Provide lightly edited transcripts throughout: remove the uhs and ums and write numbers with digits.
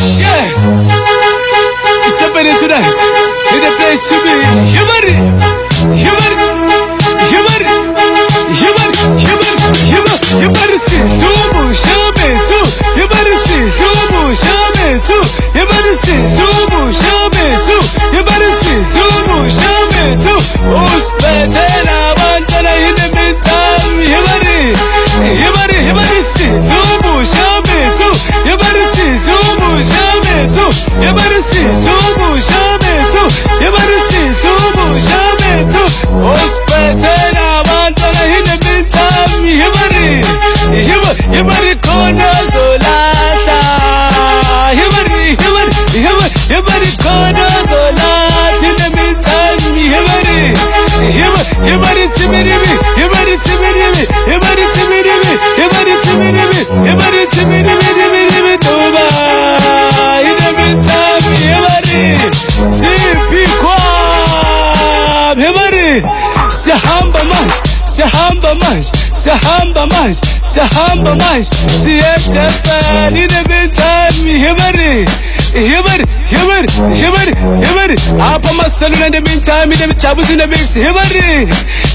Yeah, it's happening tonight. In the place to be. Human, human, human, human, human, human. Human see, Dubu Shabe too. Human see, Dubu Shabe too. Human see, Dubu Shabe too. Human see, Dubu Shabe too. Who's better now? In the meantime, human see, Dubu Shabe too. Human see, Dubu Shabe too. Human see, Dubu Shabe too. Human see, Dubu Shabe too. Who's better now? In the meantime, human corners olata. Human corners olata. In the meantime, human timidity, human timidity, human timidity, human timidity, human timidity, toba. In the meantime, simpi kwa, sahamba maj, siyetepen. In the meantime, human. Apa masaluna in the meantime, in the chabus in the mix. Human.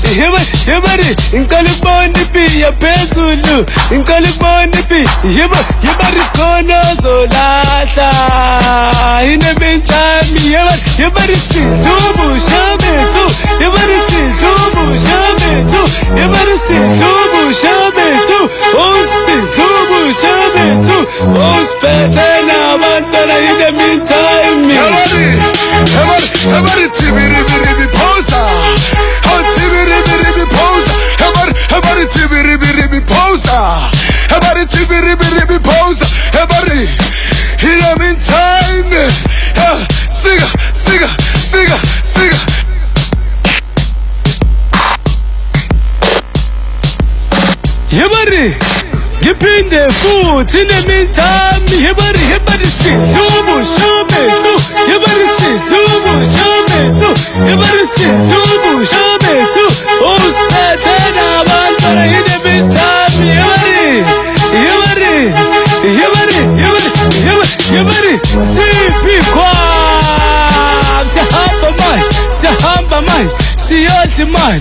Inkaliboni pi ya pesulu. Inkaliboni pi. Human kono zolata. In the meantime, human si Dubu Shabe too. Human si Dubu Shabe too. Human si Dubu Shabe too. Oh si Dubu Shabe too. Oh spete na mantana in the meantime. Everybody tibiri posa. How tibiri posa. Everybody tibiri posa. Everybody tibiri posa. Everybody in the meantime. Siga. Everybody giving the food in the meantime. Everybody see Dubu Shabe too. Everybody see Dubu Shabe too. Everybody see Dubu Shabe too. Who's better now? In the meantime, everybody see people. Sahamba man, see all the man.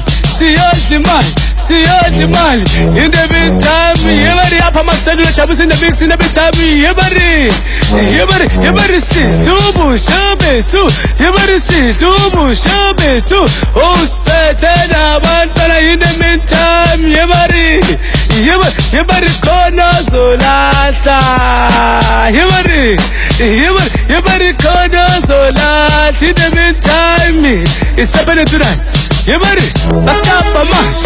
In the meantime, everybody up on my side, chabus in the mix. In the meantime, everybody see Dubu Shabe too. Everybody see Dubu Shabe too. Who's better now? In the meantime, everybody corners olata. Everybody corners olata. In the meantime, it's happening tonight. Everybody, let's go mash.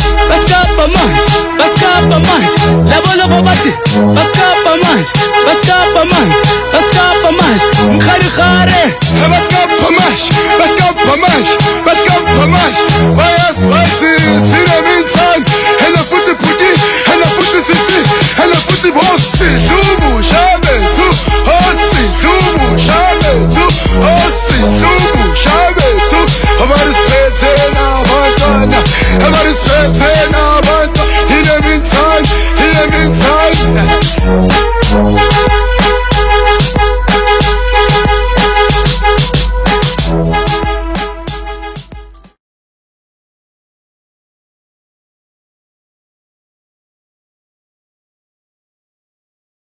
Labo bati, let's go mash. Khare, let's go mash.